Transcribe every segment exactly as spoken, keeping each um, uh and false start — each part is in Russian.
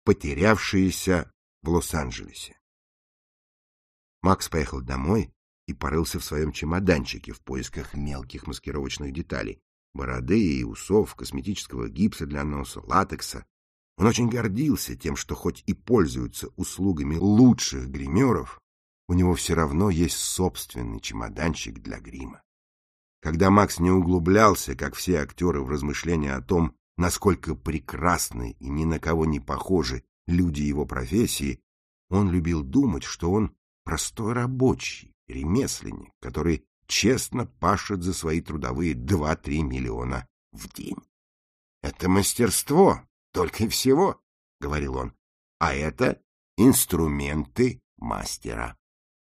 потерявшиеся в Лос-Анджелесе. Макс поехал домой и порылся в своем чемоданчике в поисках мелких маскировочных деталей: бороды и усов, косметического гипса для носа, латекса. Он очень гордился тем, что хоть и пользуется услугами лучших гримеров, у него все равно есть собственный чемоданчик для грима. Когда Макс не углублялся, как все актеры, в размышления о том, насколько прекрасны и ни на кого не похожи люди его профессии, он любил думать, что он простой рабочий, ремесленник, который честно пашет за свои трудовые два-три миллиона в день. «Это мастерство, только и всего», — говорил он, — «а это инструменты мастера».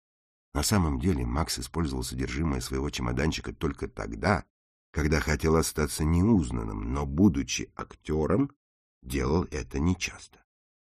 На самом деле Макс использовал содержимое своего чемоданчика только тогда, когда хотел остаться неузнанным, но, будучи актером, делал это нечасто.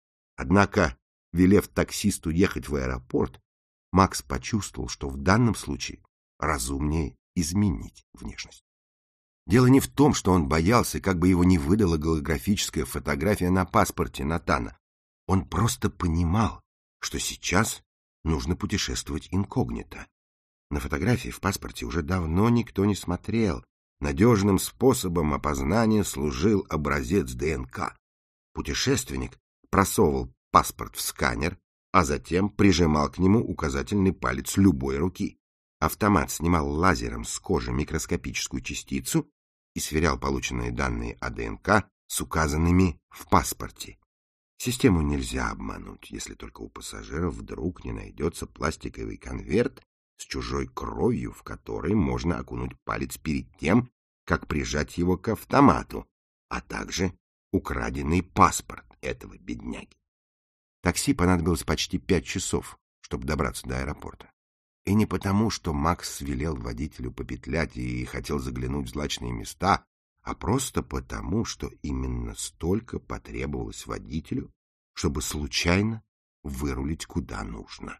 Однако, велев таксисту ехать в аэропорт, Макс почувствовал, что в данном случае разумнее изменить внешность. Дело не в том, что он боялся, как бы его не выдала голографическая фотография на паспорте Натана. Он просто понимал, что сейчас нужно путешествовать инкогнито. На фотографии в паспорте уже давно никто не смотрел. Надежным способом опознания служил образец ДНК. Путешественник просовывал паспорт в сканер, а затем прижимал к нему указательный палец любой руки. Автомат снимал лазером с кожи микроскопическую частицу и сверял полученные данные о ДНК с указанными в паспорте. Систему нельзя обмануть, если только у пассажира вдруг не найдется пластиковый конверт с чужой кровью, в который можно окунуть палец перед тем, как прижать его к автомату, а также украденный паспорт этого бедняги. Такси понадобилось почти пять часов, чтобы добраться до аэропорта. И не потому, что Макс велел водителю попетлять и хотел заглянуть в злачные места, а просто потому, что именно столько потребовалось водителю, чтобы случайно вырулить куда нужно.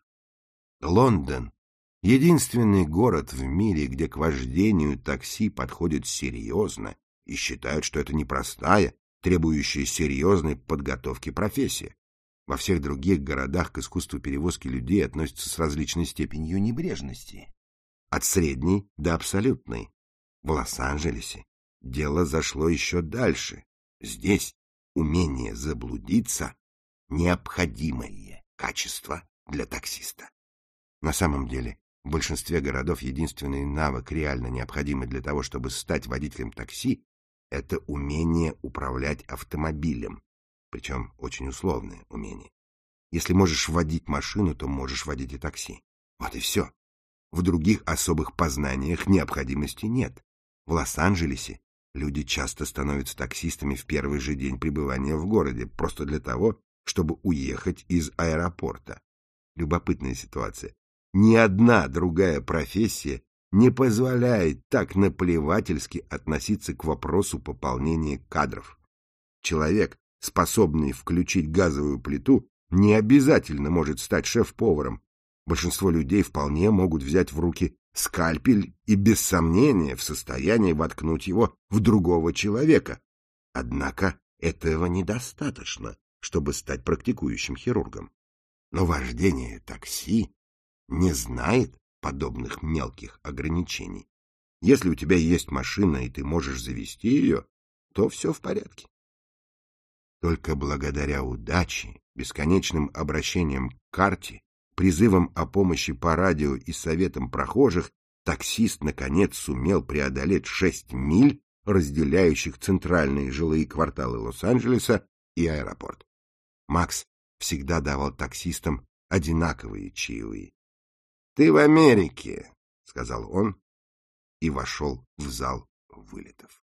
Лондон — единственный город в мире, где к вождению такси подходят серьезно и считают, что это непростая, требующая серьезной подготовки профессия. Во всех других городах к искусству перевозки людей относятся с различной степенью небрежности, от средней до абсолютной. В Лос-Анджелесе дело зашло еще дальше. Здесь умение заблудиться — необходимое качество для таксиста. На самом деле, в большинстве городов единственный навык, реально необходимый для того, чтобы стать водителем такси, это умение управлять автомобилем, причем очень условное умение. Если можешь водить машину, то можешь водить и такси. Вот и все. В других особых познаниях необходимости нет. В Лос-Анджелесе люди часто становятся таксистами в первый же день пребывания в городе, просто для того, чтобы уехать из аэропорта. Любопытная ситуация. Ни одна другая профессия не позволяет так наплевательски относиться к вопросу пополнения кадров. Человек, способный включить газовую плиту, не обязательно может стать шеф-поваром. Большинство людей вполне могут взять в руки скальпель и без сомнения в состоянии воткнуть его в другого человека. Однако этого недостаточно, чтобы стать практикующим хирургом. Но вождение такси не знает подобных мелких ограничений. Если у тебя есть машина и ты можешь завести ее, то все в порядке. Только благодаря удаче, бесконечным обращениям к карте, призывам о помощи по радио и советам прохожих, таксист наконец сумел преодолеть шесть миль, разделяющих центральные жилые кварталы Лос-Анджелеса и аэропорт. Макс всегда давал таксистам одинаковые чаевые. — Ты в Америке, — сказал он и вошел в зал вылетов.